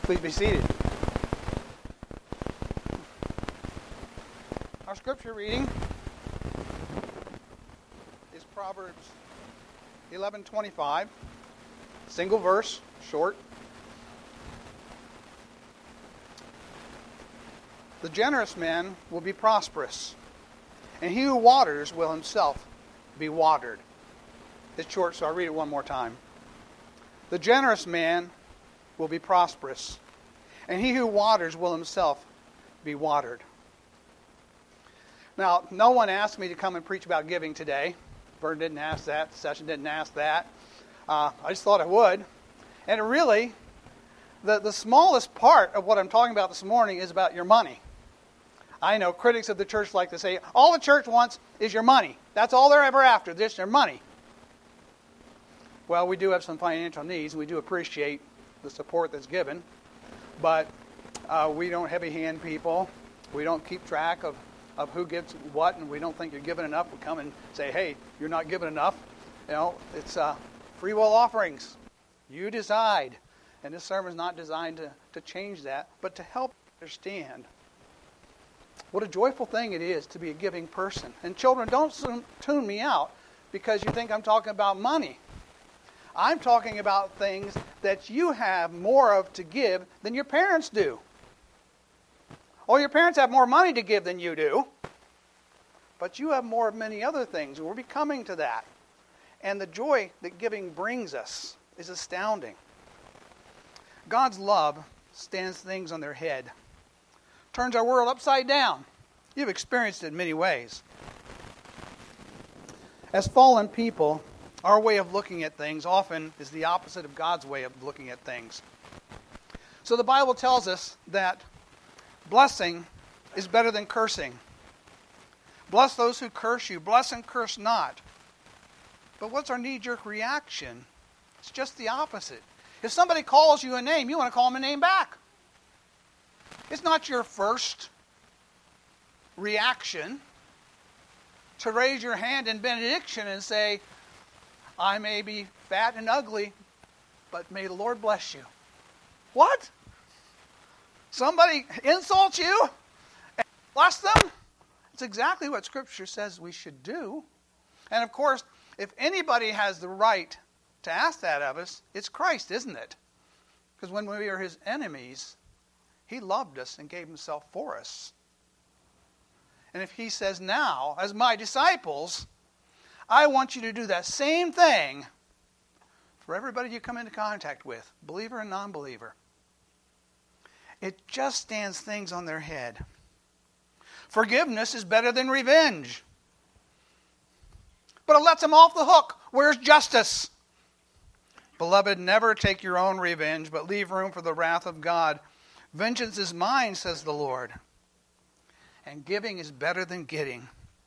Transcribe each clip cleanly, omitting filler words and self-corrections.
Please be seated. Our scripture reading is Proverbs 11:25. Single verse, short. The generous man will be prosperous, and he who waters will himself be watered. It's short, so I'll read it one more time. The generous man will be prosperous, and he who waters will himself be watered. Now, no one asked me to come and preach about giving today. Vern didn't ask that. The session didn't ask that. I just thought I would. And really, the smallest part of what I'm talking about this morning is about your money. I know critics of the church like to say, all the church wants is your money. That's all they're ever after, just their money. Well, we do have some financial needs, and we do appreciate the support that's given. But we don't heavy-hand people. We don't keep track of who gets what, and we don't think you're giving enough. We come and say, hey, you're not giving enough. You know, it's free will offerings. You decide. And this sermon is not designed to change that, but to help understand what a joyful thing it is to be a giving person. And children, don't tune me out because you think I'm talking about money. I'm talking about things that you have more of to give than your parents do. Or your parents have more money to give than you do. But you have more of many other things. We'll be coming to that. And the joy that giving brings us is astounding. God's love stands things on their head. Turns our world upside down. You've experienced it in many ways. As fallen people, our way of looking at things often is the opposite of God's way of looking at things. So the Bible tells us that blessing is better than cursing. Bless those who curse you. Bless and curse not. But what's our knee-jerk reaction? It's just the opposite. If somebody calls you a name, you want to call them a name back. It's not your first reaction to raise your hand in benediction and say, I may be fat and ugly, but may the Lord bless you. What? Somebody insults you and bless them? It's exactly what Scripture says we should do. And of course, if anybody has the right to ask that of us, it's Christ, isn't it? Because when we were his enemies, he loved us and gave himself for us. And if he says now, as my disciples, I want you to do that same thing for everybody you come into contact with, believer and non-believer. It just stands things on their head. Forgiveness is better than revenge. But it lets them off the hook. Where's justice? Beloved, never take your own revenge, but leave room for the wrath of God. Vengeance is mine, says the Lord. And giving is better than getting.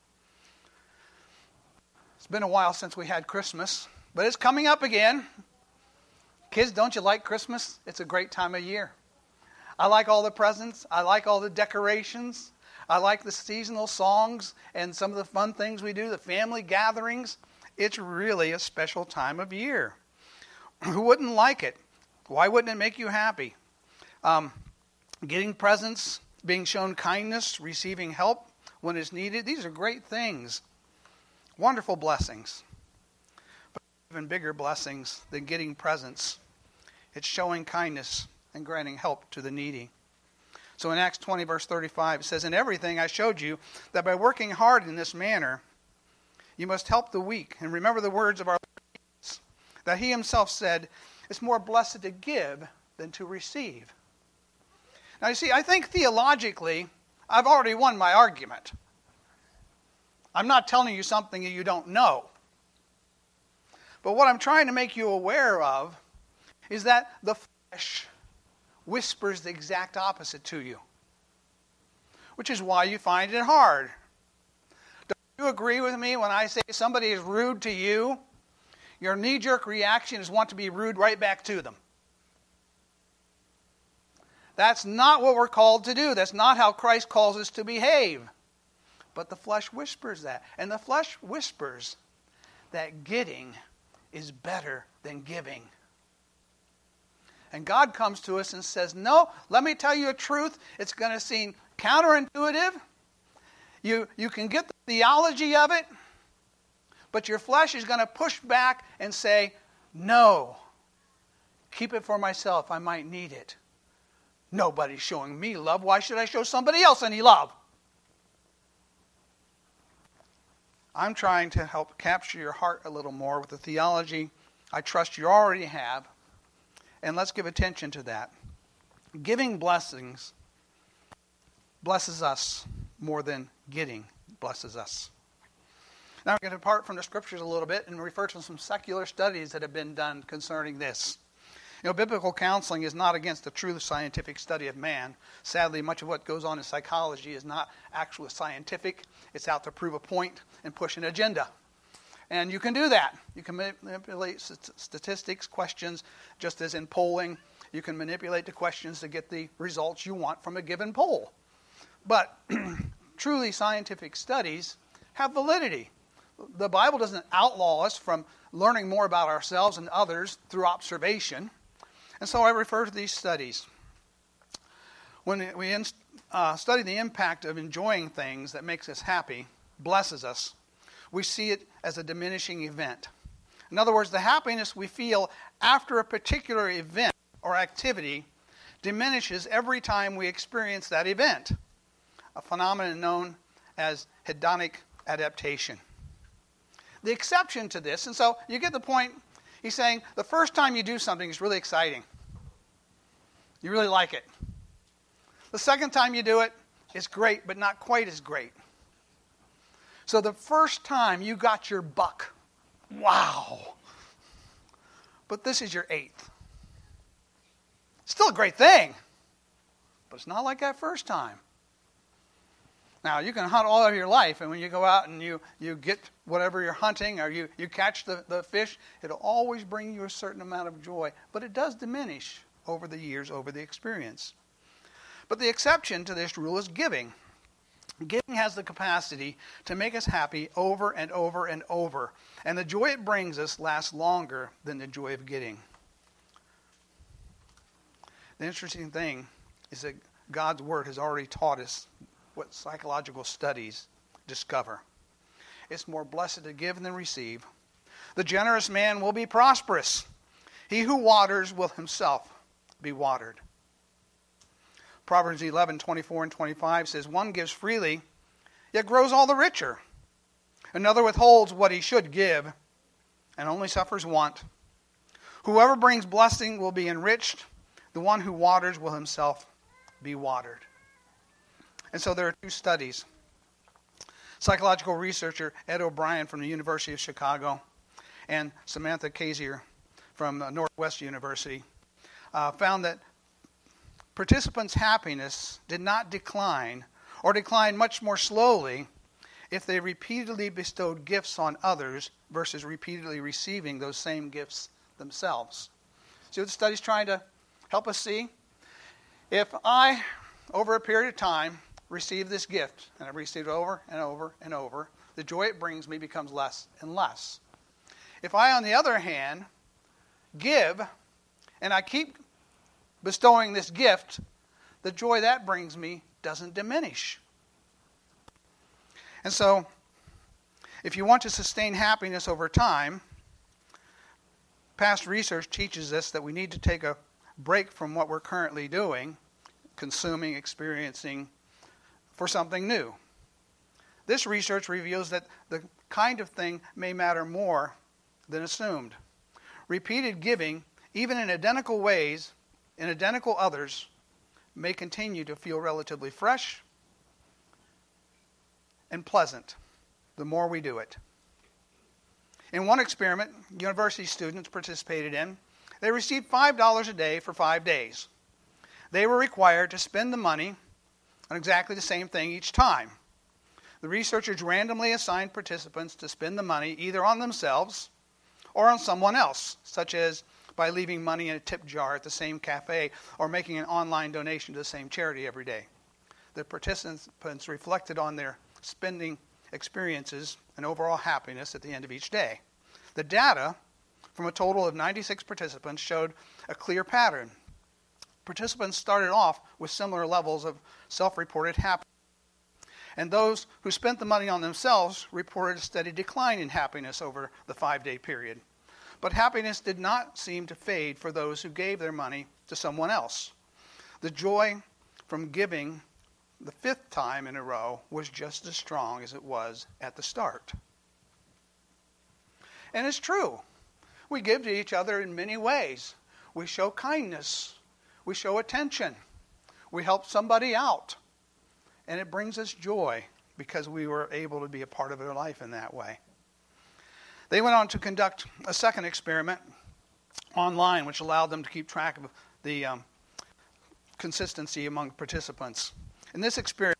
It's been a while since we had Christmas, but it's coming up again. Kids, don't you like Christmas? It's a great time of year. I like all the presents. I like all the decorations. I like the seasonal songs and some of the fun things we do, the family gatherings. It's really a special time of year. Who wouldn't like it? Why wouldn't it make you happy? Getting presents, being shown kindness, receiving help when it's needed. These are great things. Wonderful blessings. But even bigger blessings than getting presents. It's showing kindness and granting help to the needy. So in Acts 20, verse 35, it says, in everything I showed you that by working hard in this manner, you must help the weak. And remember the words of our Lord Jesus, that he himself said, it's more blessed to give than to receive. Now you see, I think theologically, I've already won my argument. I'm not telling you something that you don't know. But what I'm trying to make you aware of is that the flesh whispers the exact opposite to you. Which is why you find it hard. Don't you agree with me when I say somebody is rude to you? Your knee-jerk reaction is want to be rude right back to them. That's not what we're called to do. That's not how Christ calls us to behave. But the flesh whispers that. And the flesh whispers that getting is better than giving. And God comes to us and says, no, let me tell you a truth. It's going to seem counterintuitive. You can get the theology of it, but your flesh is going to push back and say, no, keep it for myself. I might need it. Nobody's showing me love. Why should I show somebody else any love? I'm trying to help capture your heart a little more with the theology I trust you already have. And let's give attention to that. Giving blessings blesses us more than getting blesses us. Now we're going to depart from the scriptures a little bit and refer to some secular studies that have been done concerning this. Biblical counseling is not against the true scientific study of man. Sadly, much of what goes on in psychology is not actually scientific. It's out to prove a point and push an agenda. And you can do that. You can manipulate statistics, questions, just as in polling. You can manipulate the questions to get the results you want from a given poll. But truly scientific studies have validity. The Bible doesn't outlaw us from learning more about ourselves and others through observation. And so I refer to these studies. When we study the impact of enjoying things that makes us happy, blesses us, we see it as a diminishing event. In other words, the happiness we feel after a particular event or activity diminishes every time we experience that event, a phenomenon known as hedonic adaptation. The exception to this, and so you get the point, he's saying the first time you do something is really exciting. You really like it. The second time you do it, it's great, but not quite as great. So the first time you got your buck, wow. But this is your 8th. Still a great thing, but it's not like that first time. Now, you can hunt all of your life, and when you go out and you get whatever you're hunting or you catch the fish, it'll always bring you a certain amount of joy. But it does diminish over the years, over the experience. But the exception to this rule is giving. Giving has the capacity to make us happy over and over and over. And the joy it brings us lasts longer than the joy of getting. The interesting thing is that God's Word has already taught us what psychological studies discover. It's more blessed to give than receive. The generous man will be prosperous. He who waters will himself be watered. Proverbs 11:24 and 25 says, one gives freely, yet grows all the richer. Another withholds what he should give, and only suffers want. Whoever brings blessing will be enriched. The one who waters will himself be watered. And so there are 2 studies. Psychological researcher Ed O'Brien from the University of Chicago and Samantha Kasier from Northwest University found that participants' happiness did not decline or decline much more slowly if they repeatedly bestowed gifts on others versus repeatedly receiving those same gifts themselves. See what the study's trying to help us see? If I, over a period of time, receive this gift, and I receive it over and over and over, the joy it brings me becomes less and less. If I, on the other hand, give, and I keep bestowing this gift, the joy that brings me doesn't diminish. And so, if you want to sustain happiness over time, past research teaches us that we need to take a break from what we're currently doing, consuming, experiencing, for something new. This research reveals that the kind of thing may matter more than assumed. Repeated giving, even in identical ways, in identical others, may continue to feel relatively fresh and pleasant the more we do it. In one experiment, university students participated in, they received $5 a day for 5 days. They were required to spend the money on exactly the same thing each time. The researchers randomly assigned participants to spend the money either on themselves or on someone else, such as by leaving money in a tip jar at the same cafe or making an online donation to the same charity every day. The participants reflected on their spending experiences and overall happiness at the end of each day. The data from a total of 96 participants showed a clear pattern. Participants started off with similar levels of self-reported happiness. And those who spent the money on themselves reported a steady decline in happiness over the 5-day period. But happiness did not seem to fade for those who gave their money to someone else. The joy from giving the 5th time in a row was just as strong as it was at the start. And it's true. We give to each other in many ways. We show kindness. We show attention. We help somebody out. And it brings us joy because we were able to be a part of their life in that way. They went on to conduct a second experiment online, which allowed them to keep track of the consistency among participants. In this experiment,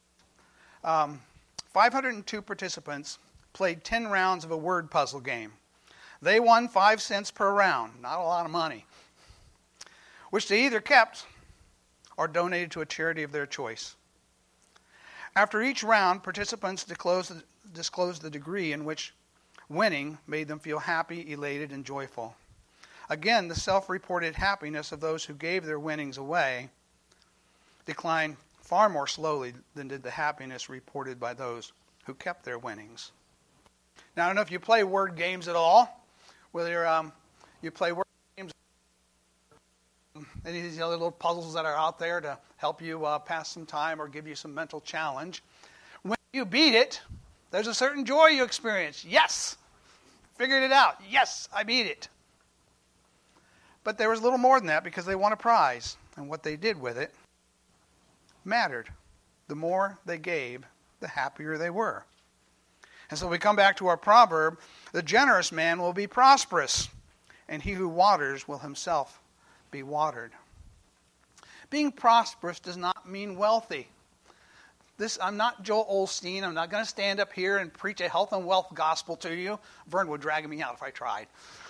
502 participants played 10 rounds of a word puzzle game. They won 5 cents per round, not a lot of money, which they either kept or donated to a charity of their choice. After each round, participants disclosed the degree in which winning made them feel happy, elated, and joyful. Again, the self-reported happiness of those who gave their winnings away declined far more slowly than did the happiness reported by those who kept their winnings. Now, I don't know if you play word games at all, whether you play word games, any of these other little puzzles that are out there to help you pass some time or give you some mental challenge. When you beat it, there's a certain joy you experience. Yes, figured it out. Yes, I beat it. But there was a little more than that because they won a prize, and what they did with it mattered. The more they gave, the happier they were. And so we come back to our proverb, the generous man will be prosperous, and he who waters will himself be watered. Being prosperous does not mean wealthy. I'm not Joel Osteen. I'm not going to stand up here and preach a health and wealth gospel to you. Vern would drag me out if I tried.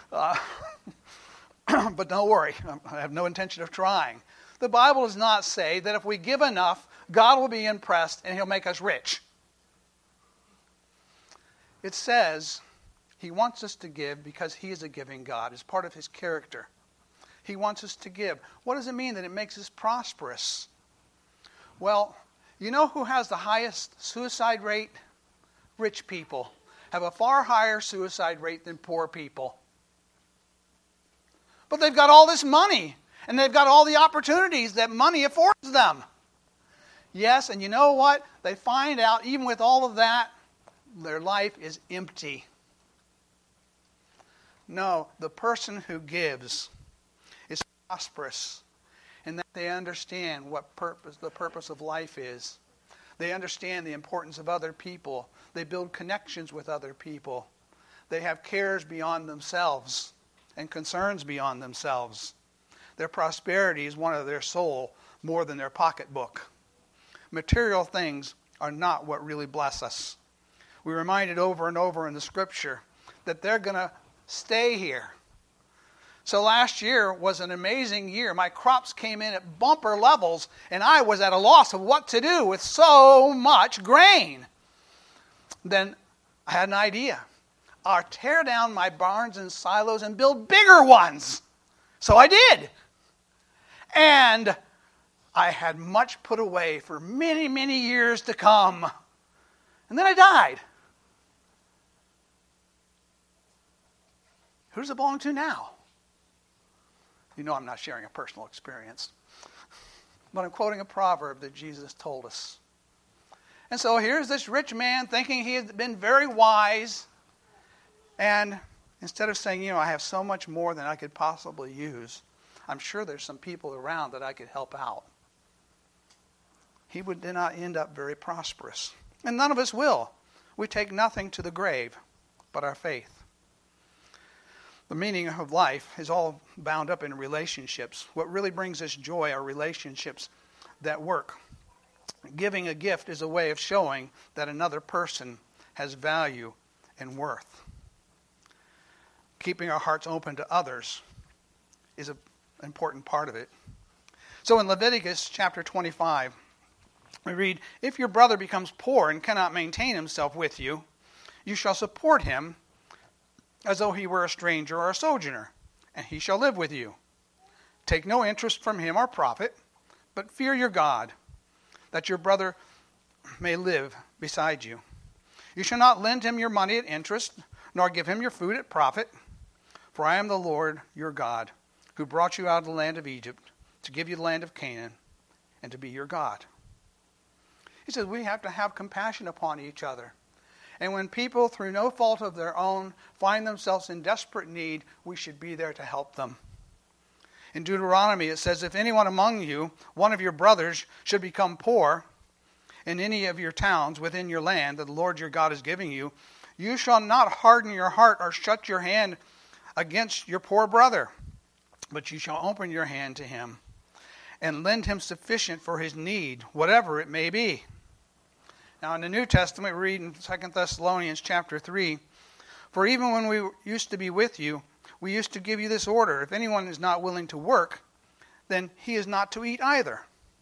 But don't worry, I have no intention of trying. The Bible does not say that if we give enough, God will be impressed and he'll make us rich. It says he wants us to give because he is a giving God. It's part of his character. He wants us to give. What does it mean that it makes us prosperous? Well, you know who has the highest suicide rate? Rich people have a far higher suicide rate than poor people. But they've got all this money, and they've got all the opportunities that money affords them. Yes, and you know what? They find out, even with all of that, their life is empty. No, the person who gives is prosperous in that they understand what the purpose of life is. They understand the importance of other people. They build connections with other people. They have cares beyond themselves and concerns beyond themselves. Their prosperity is one of their soul more than their pocketbook. Material things are not what really bless us. We're reminded over and over in the Scripture that they're going to stay here. So last year was an amazing year. My crops came in at bumper levels, and I was at a loss of what to do with so much grain. Then I had an idea. I'll tear down my barns and silos and build bigger ones. So I did. And I had much put away for many, many years to come. And then I died. Who does it belong to now? You know I'm not sharing a personal experience. But I'm quoting a proverb that Jesus told us. And so here's this rich man thinking he had been very wise. And instead of saying, I have so much more than I could possibly use, I'm sure there's some people around that I could help out. He did not end up very prosperous. And none of us will. We take nothing to the grave but our faith. The meaning of life is all bound up in relationships. What really brings us joy are relationships that work. Giving a gift is a way of showing that another person has value and worth. Keeping our hearts open to others is an important part of it. So in Leviticus chapter 25, we read, "If your brother becomes poor and cannot maintain himself with you, you shall support him as though he were a stranger or a sojourner, and he shall live with you. Take no interest from him or profit, But fear your God, that your brother may live beside you. You shall not lend him your money at interest, nor give him your food at profit. For I am the Lord your God, who brought you out of the land of Egypt, to give you the land of Canaan, and to be your God. He says we have to have compassion upon each other. And when people, through no fault of their own, find themselves in desperate need, we should be there to help them. In Deuteronomy it says, if anyone among you, one of your brothers, should become poor in any of your towns within your land that the Lord your God is giving you, you shall not harden your heart or shut your hand against your poor brother, but you shall open your hand to him and lend him sufficient for his need, whatever it may be. Now in the New Testament, we read in 2 Thessalonians chapter 3, for even when we used to be with you, we used to give you this order. If anyone is not willing to work, then he is not to eat either.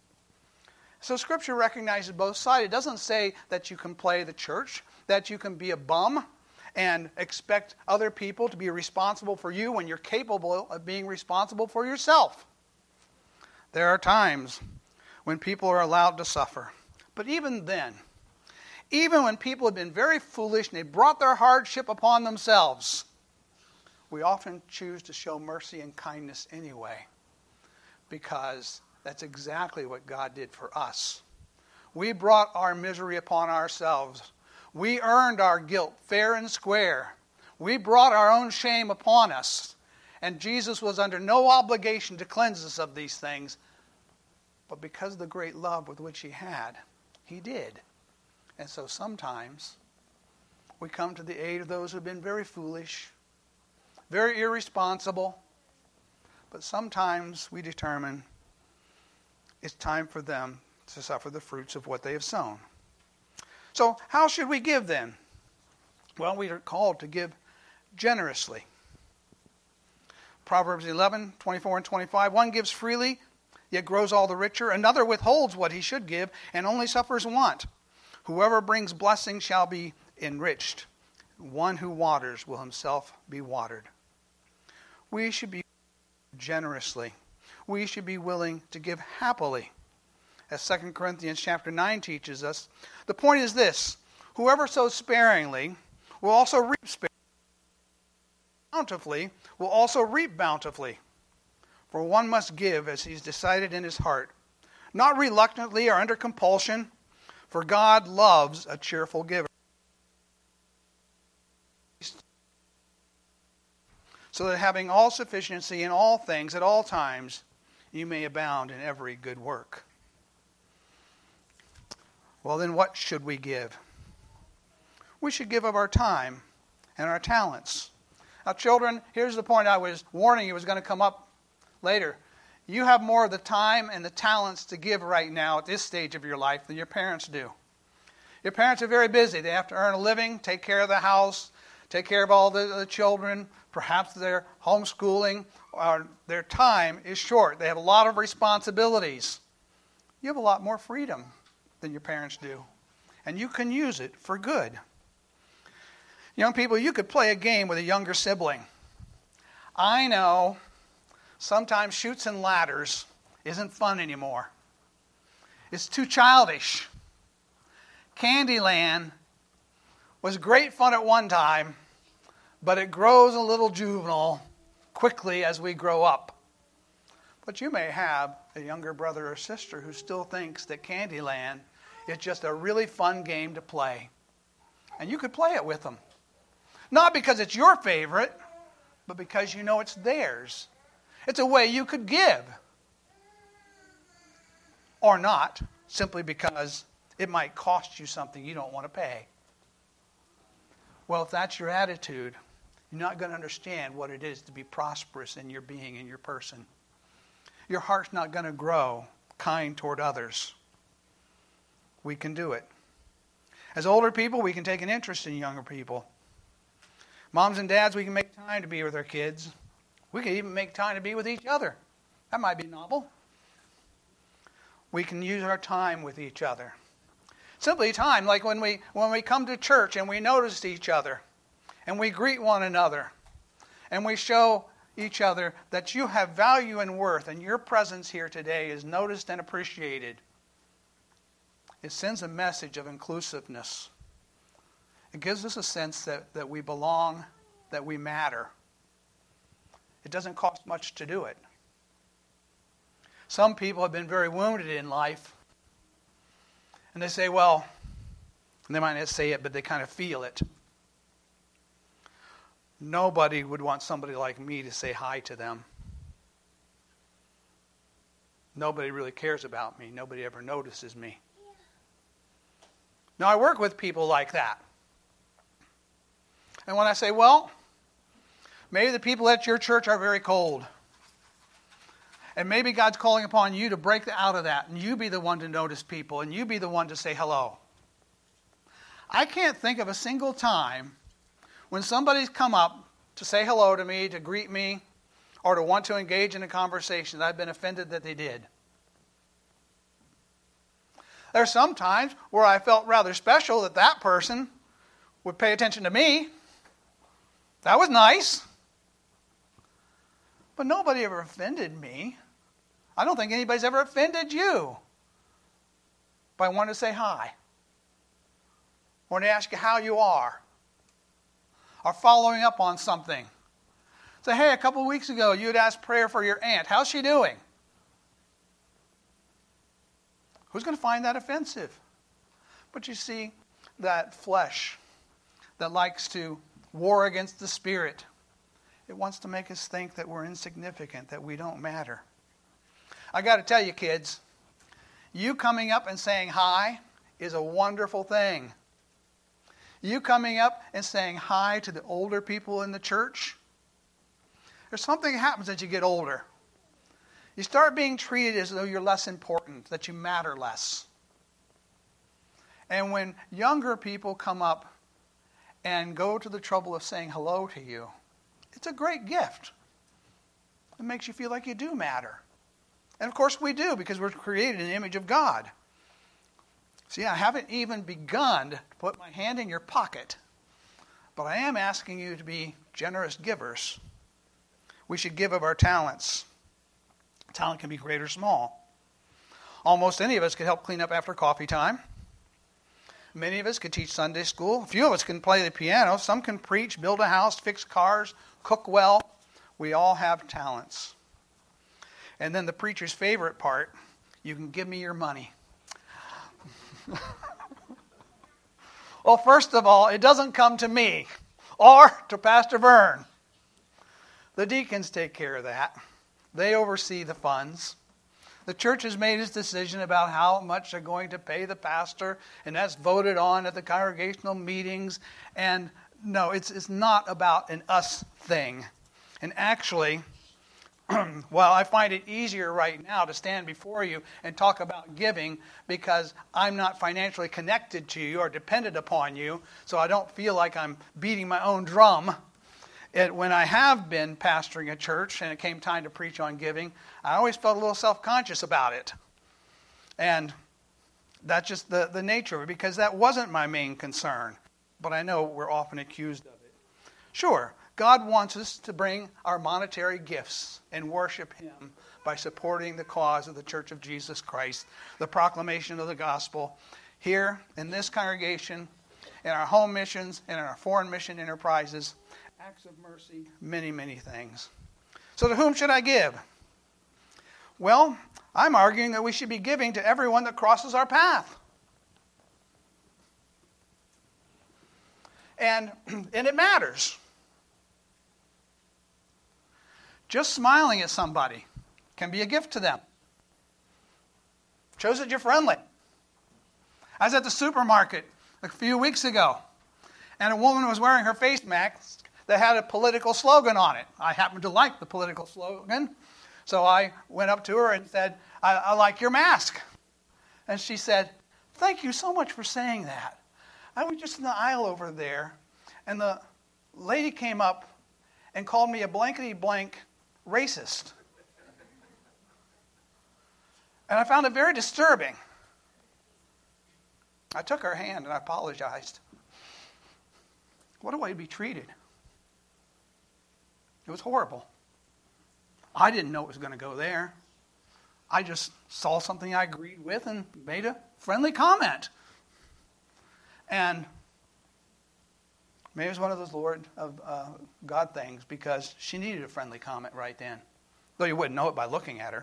So Scripture recognizes both sides. It doesn't say that you can play the church, that you can be a bum and expect other people to be responsible for you when you're capable of being responsible for yourself. There are times when people are allowed to suffer. But even then, even when people have been very foolish and they brought their hardship upon themselves, we often choose to show mercy and kindness anyway, because that's exactly what God did for us. We brought our misery upon ourselves. We earned our guilt fair and square. We brought our own shame upon us. And Jesus was under no obligation to cleanse us of these things. But because of the great love with which he had, he did. And so sometimes we come to the aid of those who have been very foolish, very irresponsible. But sometimes we determine it's time for them to suffer the fruits of what they have sown. So how should we give then? Well, we are called to give generously. Proverbs 11, 24 and 25. One gives freely, yet grows all the richer. Another withholds what he should give, and only suffers want. Whoever brings blessing shall be enriched. One who waters will himself be watered. We should be generously. We should be willing to give happily. As 2 Corinthians chapter 9 teaches us, the point is this: whoever sows sparingly will also reap sparingly. Bountifully will also reap bountifully. For one must give as he's decided in his heart, not reluctantly or under compulsion, for God loves a cheerful giver. So that having all sufficiency in all things at all times, you may abound in every good work. Well, then what should we give? We should give of our time and our talents. Now, children, here's the point I was warning you was going to come up later. You have more of the time and the talents to give right now at this stage of your life than your parents do. Your parents are very busy. They have to earn a living, take care of the house, take care of all the children. Perhaps they're homeschooling, or their time is short. They have a lot of responsibilities. You have a lot more freedom than your parents do. And you can use it for good. Young people, you could play a game with a younger sibling. I know sometimes chutes and ladders isn't fun anymore. It's too childish. Candyland was great fun at one time, but it grows a little juvenile quickly as we grow up. But you may have a younger brother or sister who still thinks that Candyland is just a really fun game to play. And you could play it with them. Not because it's your favorite, but because you know it's theirs. It's a way you could give. Or not, simply because it might cost you something you don't want to pay. Well, if that's your attitude, you're not going to understand what it is to be prosperous in your being, in your person. Your heart's not going to grow kind toward others. We can do it. As older people, we can take an interest in younger people. Moms and dads, we can make time to be with our kids. We can even make time to be with each other. That might be novel. We can use our time with each other. Simply time, like when we come to church and we notice each other and we greet one another and we show each other that you have value and worth, and your presence here today is noticed and appreciated. It sends a message of inclusiveness. It gives us a sense that we belong, that we matter. It doesn't cost much to do it. Some people have been very wounded in life, and they say, well, and they might not say it, but they kind of feel it. Nobody would want somebody like me to say hi to them. Nobody really cares about me. Nobody ever notices me. Now, I work with people like that. And when I say, well, maybe the people at your church are very cold. And maybe God's calling upon you to break out of that, and you be the one to notice people, and you be the one to say hello. I can't think of a single time when somebody's come up to say hello to me, to greet me, or to want to engage in a conversation that I've been offended that they did. There's some times where I felt rather special that that person would pay attention to me. That was nice. But nobody ever offended me. I don't think anybody's ever offended you by wanting to say hi, or to ask you how you are, or following up on something. Say, hey, a couple of weeks ago you had asked prayer for your aunt. How's she doing? Who's going to find that offensive? But you see, that flesh that likes to war against the spirit, it wants to make us think that we're insignificant, that we don't matter. I got to tell you, kids, you coming up and saying hi is a wonderful thing. You coming up and saying hi to the older people in the church, there's something that happens as you get older. You start being treated as though you're less important, that you matter less. And when younger people come up and go to the trouble of saying hello to you, it's a great gift. It makes you feel like you do matter. And of course we do, because we're created in the image of God. See, I haven't even begun to put my hand in your pocket, but I am asking you to be generous givers. We should give of our talents. Talent can be great or small. Almost any of us could help clean up after coffee time. Many of us could teach Sunday school. A few of us can play the piano. Some can preach, build a house, fix cars, cook well. We all have talents. And then the preacher's favorite part, you can give me your money. Well, first of all, it doesn't come to me or to Pastor Vern. The deacons take care of that. They oversee the funds. The church has made its decision about how much they're going to pay the pastor, and that's voted on at the congregational meetings. And no, it's not about an us thing. And actually, well, I find it easier right now to stand before you and talk about giving because I'm not financially connected to you or dependent upon you, so I don't feel like I'm beating my own drum. When I have been pastoring a church and it came time to preach on giving, I always felt a little self-conscious about it. And that's just the nature of it, because that wasn't my main concern. But I know we're often accused of it. Sure, God wants us to bring our monetary gifts and worship Him by supporting the cause of the Church of Jesus Christ, the proclamation of the gospel here in this congregation, in our home missions, and in our foreign mission enterprises, acts of mercy, many, many things. So to whom should I give? Well, I'm arguing that we should be giving to everyone that crosses our path. And it matters. Just smiling at somebody can be a gift to them. Shows that you're friendly. I was at the supermarket a few weeks ago, and a woman was wearing her face mask that had a political slogan on it. I happened to like the political slogan, so I went up to her and said, I like your mask. And she said, thank you so much for saying that. I was just in the aisle over there, and the lady came up and called me a blankety-blank racist. And I found it very disturbing. I took her hand and I apologized. What a way to be treated. It was horrible. I didn't know it was going to go there. I just saw something I agreed with and made a friendly comment. And maybe it was one of those Lord of God things, because she needed a friendly comment right then. Though you wouldn't know it by looking at her.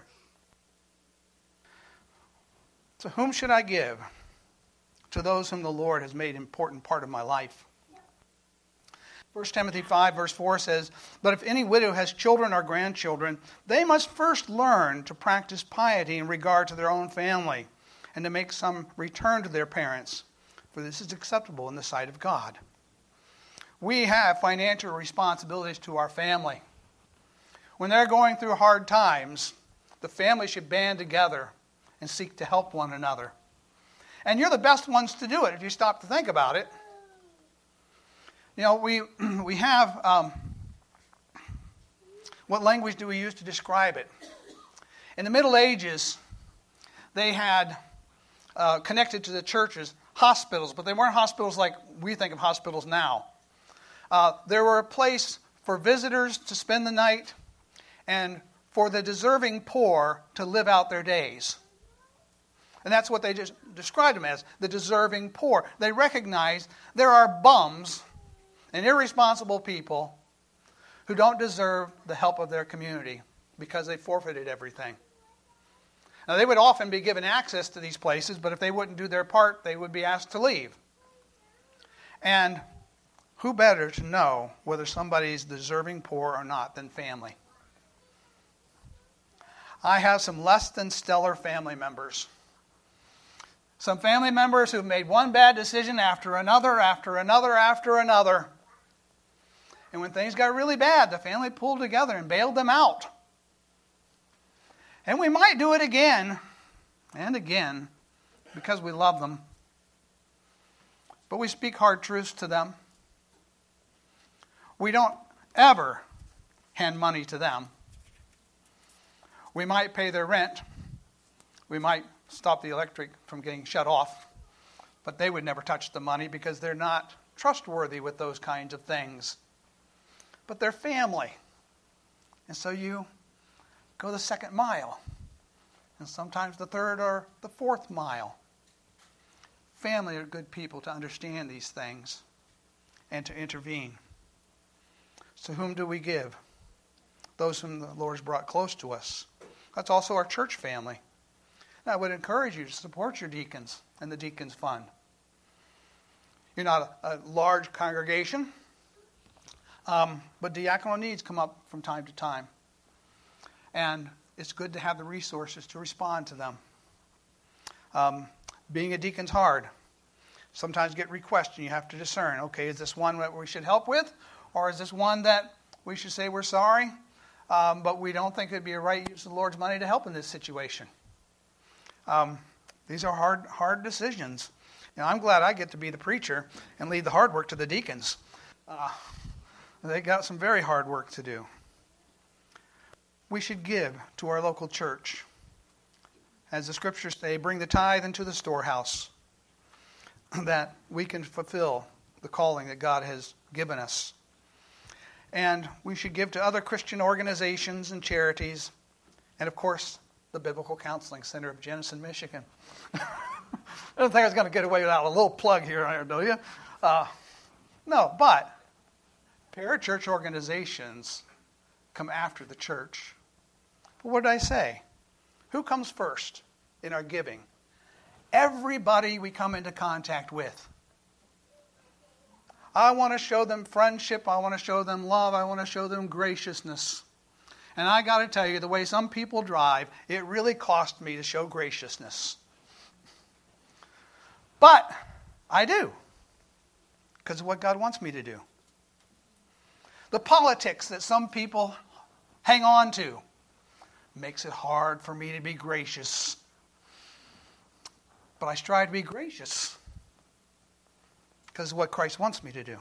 To whom should I give? To those whom the Lord has made an important part of my life. 1 Timothy 5 verse 4 says, "But if any widow has children or grandchildren, they must first learn to practice piety in regard to their own family, and to make some return to their parents, for this is acceptable in the sight of God." We have financial responsibilities to our family. When they're going through hard times, the family should band together and seek to help one another. And you're the best ones to do it if you stop to think about it. You know, we have, what language do we use to describe it? In the Middle Ages, they had, connected to the churches, hospitals, but they weren't hospitals like we think of hospitals now. There were a place for visitors to spend the night and for the deserving poor to live out their days. And that's what they just described them as, the deserving poor. They recognize there are bums and irresponsible people who don't deserve the help of their community because they forfeited everything. Now, they would often be given access to these places, but if they wouldn't do their part, they would be asked to leave. And who better to know whether somebody's deserving poor or not than family? I have some less than stellar family members. Some family members who've made one bad decision after another, after another, after another. And when things got really bad, the family pulled together and bailed them out. And we might do it again and again because we love them. But we speak hard truths to them. We don't ever hand money to them. We might pay their rent. We might stop the electric from getting shut off. But they would never touch the money because they're not trustworthy with those kinds of things. But they're family. And so you go the second mile. And sometimes the third or the fourth mile. Family are good people to understand these things and to intervene. So whom do we give? Those whom the Lord has brought close to us. That's also our church family. And I would encourage you to support your deacons and the Deacons Fund. You're not a large congregation, but diaconal needs come up from time to time. And it's good to have the resources to respond to them. Being a deacon's hard. Sometimes you get requests and you have to discern, okay, is this one that we should help with? Or is this one that we should say we're sorry, but we don't think it would be a right use of the Lord's money to help in this situation? These are hard decisions. Now, I'm glad I get to be the preacher and leave the hard work to the deacons. They got some very hard work to do. We should give to our local church. As the scriptures say, bring the tithe into the storehouse, that we can fulfill the calling that God has given us. And we should give to other Christian organizations and charities, and of course, the Biblical Counseling Center of Jenison, Michigan. I don't think I was going to get away without a little plug here, do you? No, but parachurch organizations come after the church. But what did I say? Who comes first in our giving? Everybody we come into contact with. I want to show them friendship. I want to show them love. I want to show them graciousness. And I got to tell you, the way some people drive, it really cost me to show graciousness. But I do, because of what God wants me to do. The politics that some people hang on to makes it hard for me to be gracious. But I strive to be gracious because of what Christ wants me to do.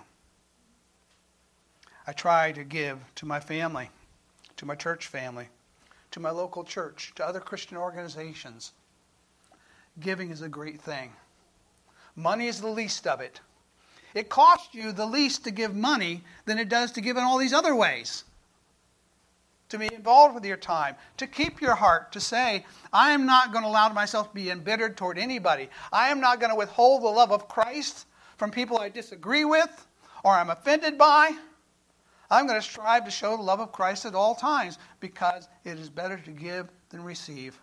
I try to give to my family, to my church family, to my local church, to other Christian organizations. Giving is a great thing. Money is the least of it. It costs you the least to give money than it does to give in all these other ways. to be involved with your time, to keep your heart, to say, I am not going to allow myself to be embittered toward anybody. I am not going to withhold the love of Christ from people I disagree with or I'm offended by. I'm going to strive to show the love of Christ at all times because it is better to give than receive.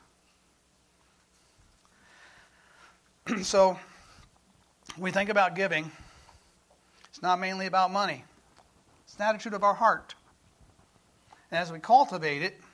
So, when we think about giving, it's not mainly about money. It's an attitude of our heart. And as we cultivate it,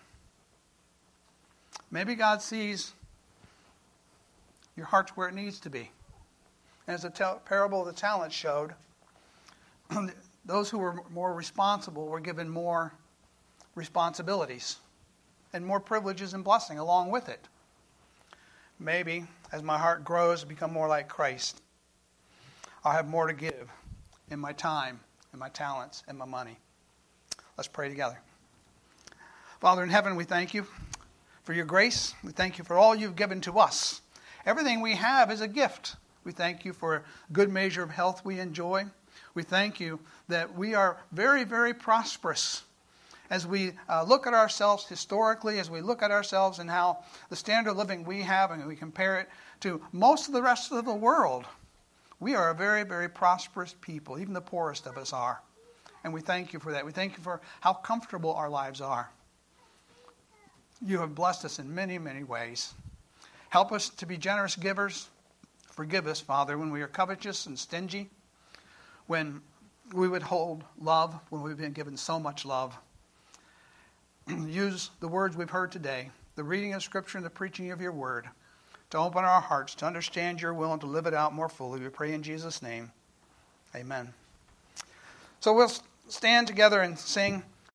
maybe God sees your heart's where it needs to be. And as the parable of the talents showed, those who were more responsible were given more responsibilities and more privileges and blessing along with it. Maybe as my heart grows and become more like Christ, I'll have more to give in my time, in my talents, and my money. Let's pray together. Father in heaven, we thank you for your grace. We thank you for all you've given to us. Everything we have is a gift. We thank you for a good measure of health we enjoy. We thank you that we are very, very prosperous. As we look at ourselves historically, as we look at ourselves and how the standard of living we have, and we compare it to most of the rest of the world, we are a very, very prosperous people. Even the poorest of us are. And we thank you for that. We thank you for how comfortable our lives are. You have blessed us in many, many ways. Help us to be generous givers. Forgive us, Father, when we are covetous and stingy, when we withhold love, when we've been given so much love. Use the words we've heard today, the reading of Scripture and the preaching of your word, to open our hearts, to understand your will and to live it out more fully. We pray in Jesus' name. Amen. So we'll stand together and sing